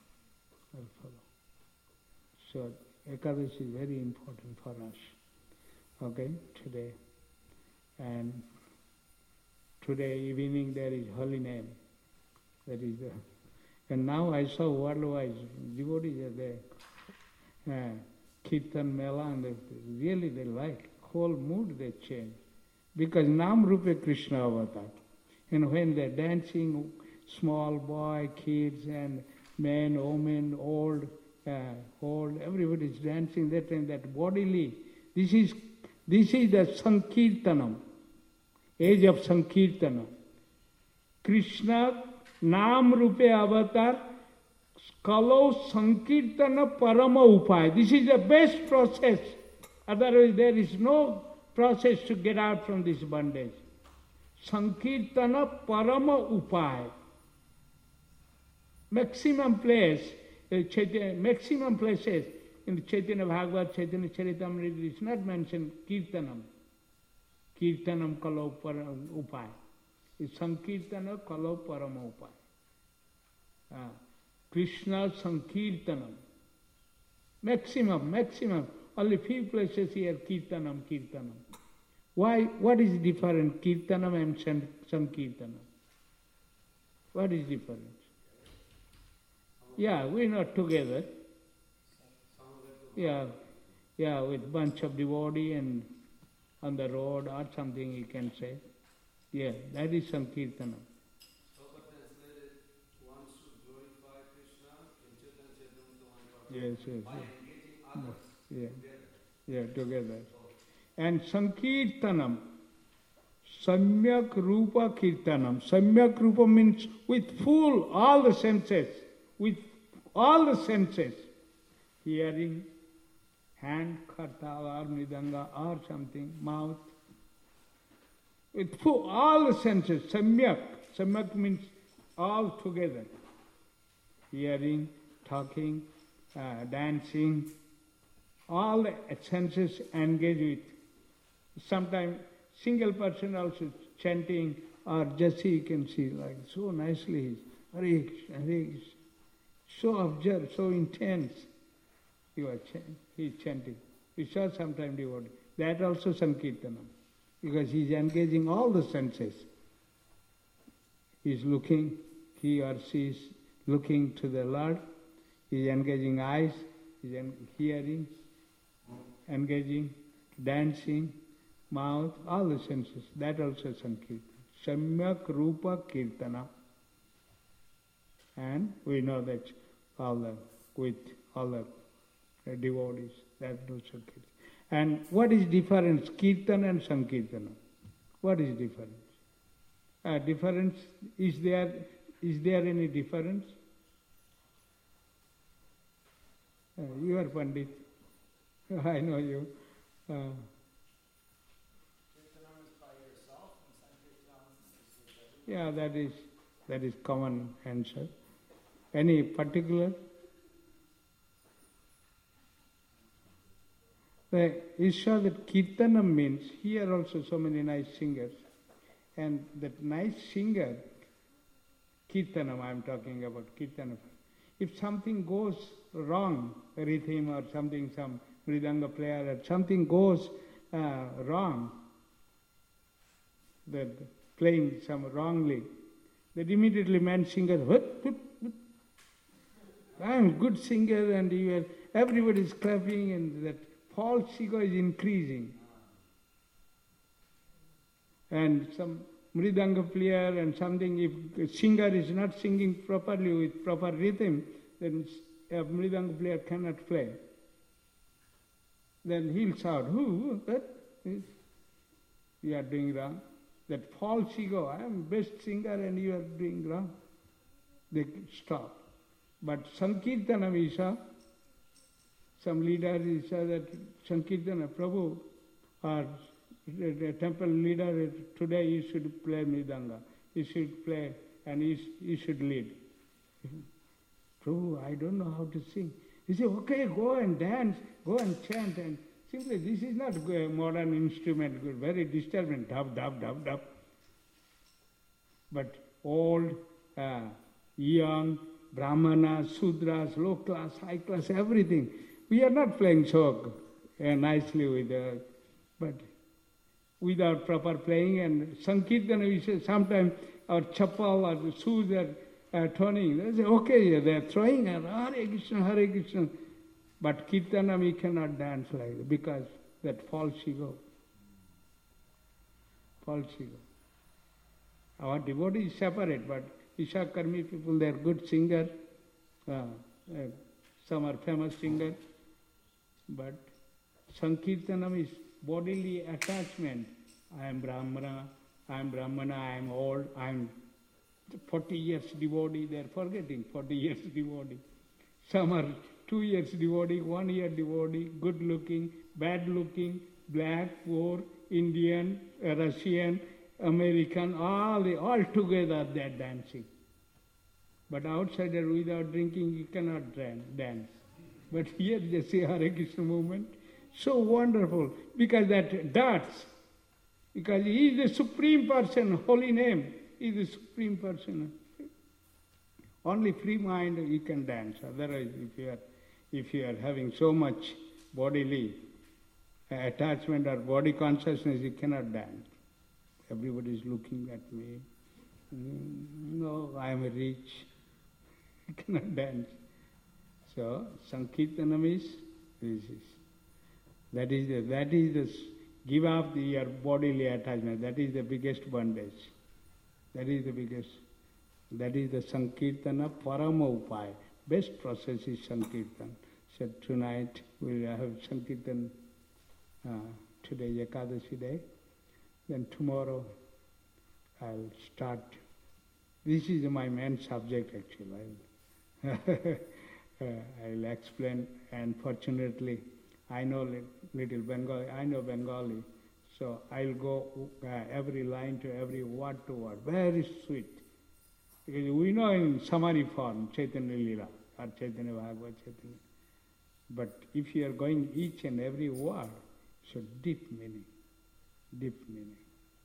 So Ekadashi is very important for us, okay, today. And today evening there is holy name. That is and now I saw worldwide devotees are there. Kirtan Mela, and they like, whole mood they change. Because Nam Rupa Krishna avatar. And when they're dancing, small boy, kids and men, women, old, everybody's dancing that and that bodily. This is the Sankirtanam, age of Sankirtanam. Krishna Nam Rupa avatar, Kalo Sankirtana Parama Upaya. This is the best process. Otherwise there is no process to get out from this bondage. Sankirtana Parama Upaya. Maximum places in the Chaitanya Bhagavad, Chaitanya Charitamrita is not mentioned Kirtanam. Kirtanam Kalo Parama Upaya. It's Sankirtana Kalo Parama Upaya. Krishna Sankirtanam. Maximum. Only few places here, Kirtanam. Why? What is different, Kirtanam and Sankirtanam? What is difference? Yeah, we're not together. Yeah, with bunch of devotees and on the road or something you can say. Yeah, that is Sankirtanam. Yes. Yeah, together. And Sankirtanam. Samyak Rupa Kirtanam. Samyak Rupa means with full, all the senses, with all the senses. Hearing, hand, karta or mridanga or something, mouth. With full, all the senses, samyak. Samyak means all together. Hearing, talking, dancing, all the senses engage with. Sometimes single person also chanting, or just you can see like so nicely, Hare Krishna, Hare Krishna. So observed, so intense. He is chanting. We saw sometime devotee. That also Sankirtanam. Because he is engaging all the senses. He is looking, he or she is looking to the Lord. He is engaging eyes, he is hearing, engaging, dancing, mouth, all the senses. That also Sankirtan. Samyak Rupa Kirtana. And we know that with all the devotees, that also Kirtan. And what is difference, Kirtan and Sankirtana? What is difference? Difference, is there any difference? You are Pandit. I know you. Kirtanam is by yourself and Sankirtanam is with everyone. Yeah, that is common answer. Any particular? You saw that Kirtanam means, here also so many nice singers. And that nice singer, Kirtanam I am talking about, Kirtanam. If something goes wrong, rhythm or something, some mridanga player or something goes wrong, that playing some wrongly, that immediately man singer, I am good singer and everybody is clapping and that false ego is increasing. And some mridanga player and something, if a singer is not singing properly with proper rhythm, then a mridanga player cannot play. Then he'll shout, that is, you are doing wrong. That false ego, I am best singer and you are doing wrong. They stop. But Sankirtanam is some leader is that Sankirtana, Prabhu, or the temple leader, today you should play mridanga. You should play and you should lead. Prabhu, I don't know how to sing. He said, okay, go and dance, go and chant. And simply, this is not a modern instrument, very disturbing, dub, dub, dub, dub. But old, young, Brahmana, Sudras, low class, high class, everything. We are not playing so nicely with but without proper playing. And Sankirtana, we say sometimes our chappal or the shoes are turning. They say, okay, they are throwing and Hare Krishna, Hare Krishna. But Kirtana, we cannot dance like that because that false ego. False ego. Our devotee is separate, but Isha Karmi people, they are good singers. Some are famous singers. But Sankirtanam is bodily attachment. I am Brahmana, I am old, I am 40 years devotee, they are forgetting 40 years devotee. Some are 2 years devotee, 1 year devotee, good looking, bad looking, black, poor, Indian, Russian, American, all together they are dancing. But outsider without drinking you cannot dance. But here they say Hare Krishna movement, so wonderful, because that darts, because he is the Supreme Person, holy name, he is the Supreme Person. Only free mind you can dance, otherwise if you are having so much bodily attachment or body consciousness, you cannot dance. Everybody is looking at me, no, I am rich, I cannot dance. So, Sankirtanam is, that is the give up your bodily attachment, that is the biggest bondage. That is the Sankirtana Parama Upaya. Best process is Sankirtan. So tonight we will have Sankirtan, today Ekadashi day. Then tomorrow I'll start. This is my main subject actually. I'll explain, and fortunately I know little Bengali, I know Bengali, so I'll go every line to every word to word, very sweet. Because we know in summary form, Chaitanya Lila, or Chaitanya Bhagavad Chaitanya. But if you are going each and every word, so deep meaning, deep meaning.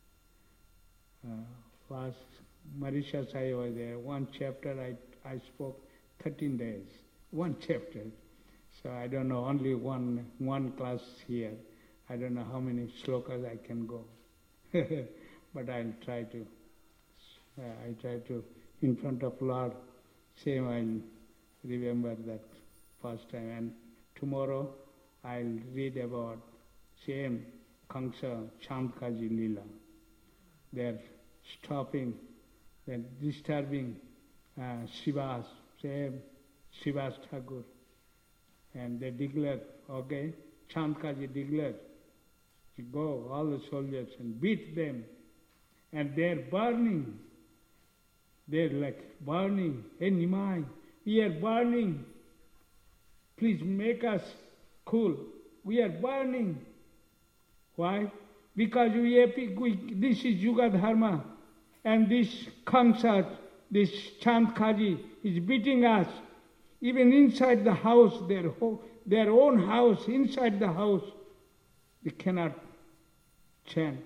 Last Marisha Sai was there, one chapter I spoke 13 days, one chapter. So I don't know, only one class here. I don't know how many slokas I can go. But I'll try to. I try to, in front of Lord, same I'll remember that first time. And tomorrow I'll read about same Kamsa Chandkaji Lila. They're stopping, they're disturbing Srivas, same Srivas Thakur. And they declared, okay, Chandkaji declared, go, all the soldiers, and beat them. And they're burning. They're like burning. Hey Nimai, we are burning. Please make us cool. We are burning. Why? Because this is Yuga Dharma. And this Kamsa, this Chandkaji is beating us. Even inside the house, their own house, inside the house, they cannot chant.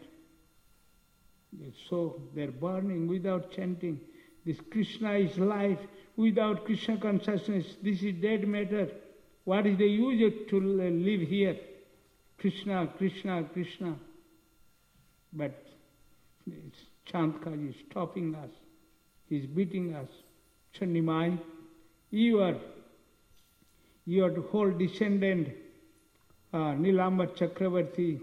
So they're burning without chanting. This Krishna is life. Without Krishna consciousness, this is dead matter. What is the use to live here? Krishna, Krishna, Krishna. But Chandkaji is stopping us. He's beating us. Chandimai, you are the whole descendant, Nilamba Chakravarti.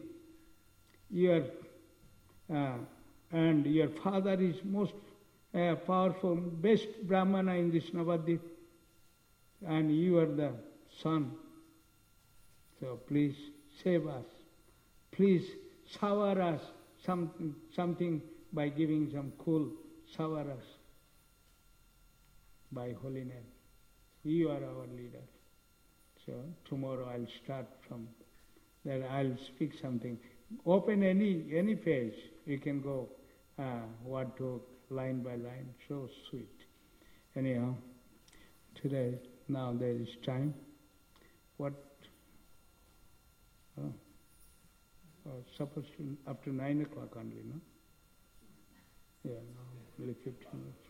And your father is most powerful, best Brahmana in this Navadvip, and you are the son. So please save us. Please shower us something by giving some cool, shower us by holiness. You are our leader. So tomorrow I'll start from there. I'll speak something. Open any page. You can go word to line by line. So sweet. Anyhow, today, now there is time. What? Supposed to up to 9 o'clock only, no? Yeah, no, only 15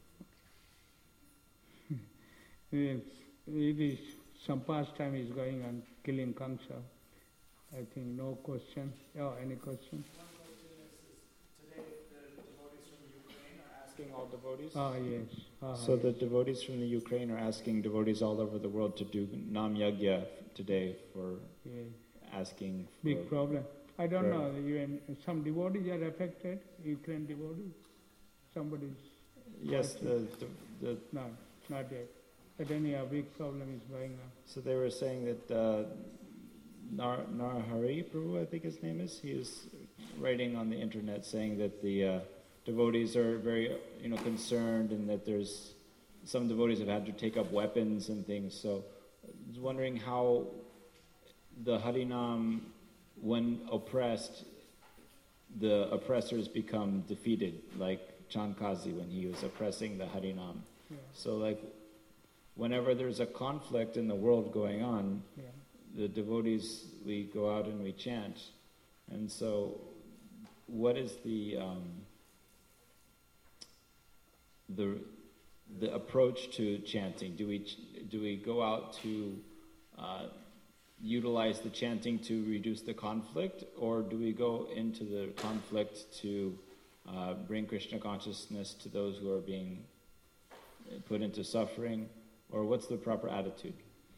minutes. It is some pastime is going on, killing Kamsa. I think no question. Oh, any question? One question is today the devotees from Ukraine are asking all devotees. Ah, yes. So the devotees from the Ukraine are asking devotees all over the world to do Nam Yagya today for asking for... Big problem. I don't know, even some devotees are affected, Ukraine devotees. Somebody's... Yes, No, not yet. But anyhow, big problem is going on. So they were saying that Narahari Prabhu, I think his name is, he is writing on the internet saying that the devotees are very concerned, and that there's some devotees have had to take up weapons and things. So I was wondering how the Harinam, when oppressed, the oppressors become defeated, like Chandkaji when he was oppressing the Harinam. Yeah. So like whenever there's a conflict in the world going on, the devotees, we go out and we chant. And so what is the approach to chanting? Do we go out to utilize the chanting to reduce the conflict, or do we go into the conflict to bring Krishna consciousness to those who are being put into suffering, or what's the proper attitude?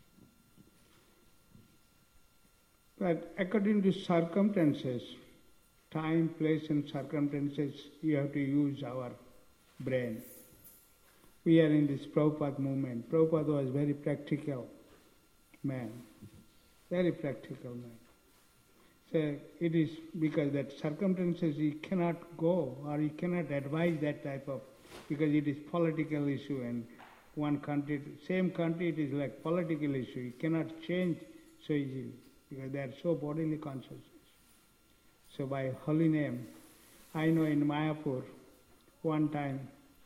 But according to circumstances, time, place and circumstances, you have to use our brain. We are in this Prabhupada movement. Prabhupada was very practical man. Very practical man. So it is because that circumstances he cannot go or he cannot advise that type of, because it is political issue and one country, same country, it is like political issue. You cannot change so easily because they are so bodily consciousness. So by holy name, I know in Mayapur, one time,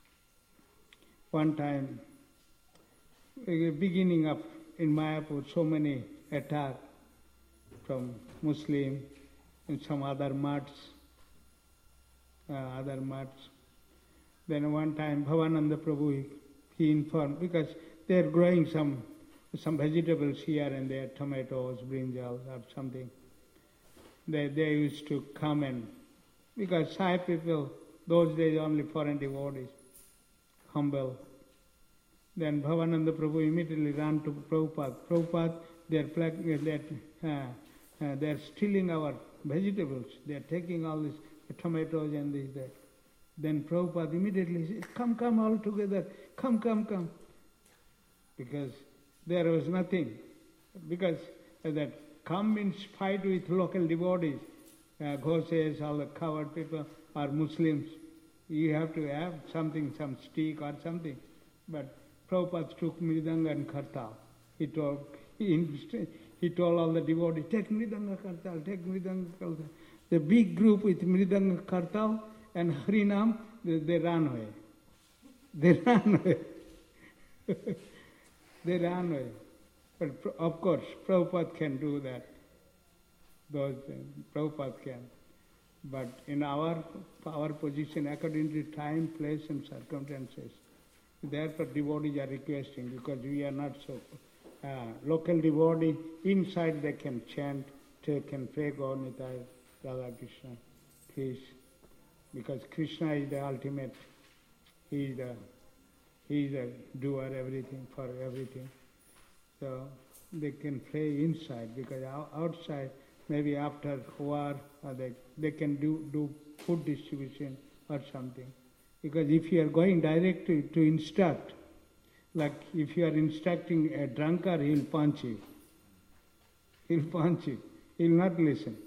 beginning of in Mayapur, so many attacks from Muslim and some other mats. Then one time Bhavananda Prabhu, he informed, because they are growing some vegetables here and there, tomatoes, brinjals or something. They used to come and, because Sai people, those days only foreign devotees, humble. Then Bhavananda Prabhu immediately ran to Prabhupada. Prabhupada, they are stealing our vegetables. They are taking all these tomatoes and this, that. Then Prabhupada immediately said, come all together, come. Because there was nothing. Because that come means fight with local devotees, Ghoses, all the covered people, or Muslims. You have to have something, some stick or something. But Prabhupada took Mridanga and Kartal. He told all the devotees, take Mridanga Kartal. The big group with Mridanga Kartal and Harinam, they ran away. They ran away. But of course, Prabhupada can do that. Prabhupada can. But in our position, according to time, place and circumstances, therefore devotees are requesting, because we are not so local devotee, inside they can chant, they can pray Gaur Nitai, Radha Krishna, please. Because Krishna is the ultimate, he is the doer, everything, for everything. So they can pray inside, because outside, maybe after war, they can do food distribution or something. Because if you are going direct to instruct, like if you are instructing a drunkard, he will punch you. He will not listen.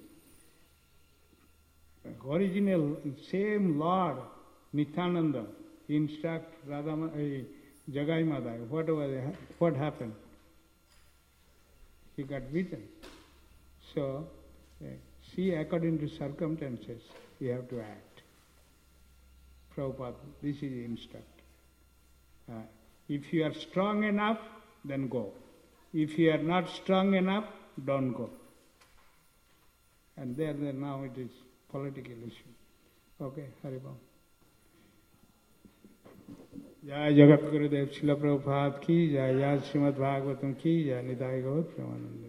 Original, same Lord, Nityananda, instruct Jagai Madai, what happened? He got beaten. So, see, according to circumstances, you have to act. Prabhupada, this is the instruct. If you are strong enough, then go. If you are not strong enough, don't go. And there now it is political issue. Okay, Haribam. Jai Jagat Gurudev Srila Prabhupada ki, Jai Yad Srimad Bhagavatam ki, Jai Nidai Gaur Premanande.